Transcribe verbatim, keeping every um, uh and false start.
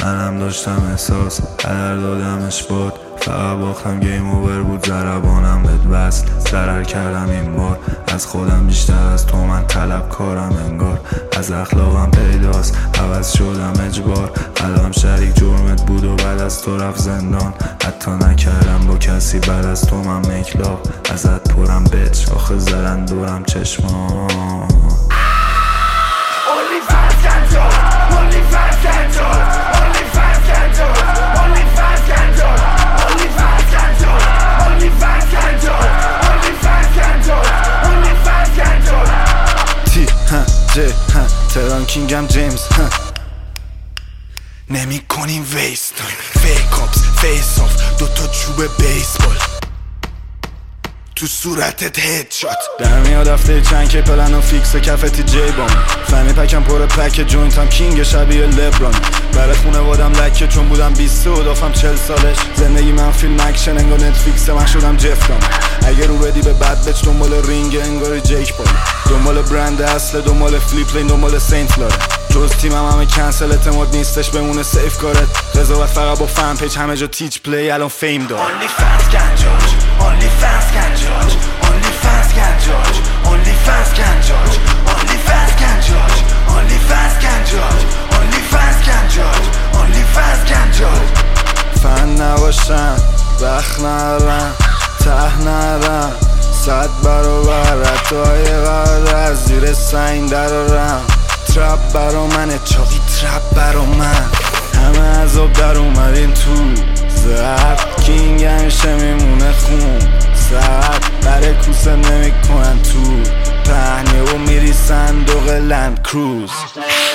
منم داشتم احساس هدر دادمش باد، فقط باختم گیم اوور بود، ضربانم بهت وصل ضرر کردم این بار، از خودم بیشتر از تو من طلب کارم انگار، از اخلاقم پیداست عوض شدم اجبار، الان شریک جرمت بود و بعد از تو رفت زندان، حتی نکردم با کسی بعد از تو من میکلاق، ازت پرم بچ آخه زدن دورم چشما. Only fans can judge, only fans can judge, only fans can judge, only fans can judge, only fans can judge, only fans can judge, only fans can judge, only fans can judge. تی ها جی ها تهران کینگم جیمز ها نمی کنیم ویست فیک اپس فیس آف دوتا چوب بیسبال تو صورتت هدشات، در میاد هفته چند که پلن و فیکس کفتی جی بام، فهمی پکم پر پک جوینتم کینگ شبیه لبران، برای خونه وادم لکه چون بودم بیسته و دافم چل سالش، زندگی من فیلم اکشن انگار نتفلیکس من شدم جفتم، اگه رو بدی به بد بچ دنبال رینگ انگار جیک بال، دنبال برند اصله دنبال فلیپ لین دنبال سینت لاره، جز تیمم همه کنسل اعتماد نیستش بمونه سیف کارت، قضاوت فقط با فن پیج همه جا تیچ پلی الان فیم دار. Only fans can judge, only fans can judge, only fans can judge, only fans can judge, only fans can judge, only fans can judge, only fans can judge, only fans can judge. فن نباشم وقت ندارم ته ندارم صد برابر حتای قرار از زیر سنگ درارم، ترپ برا منه چاقی ترپ برا من، همه عذاب در اومدین تو زد کینگ همیشه میمونه خون سرد بره کوسه نمی کنن تو پهنه و میری صندوق لند کروز.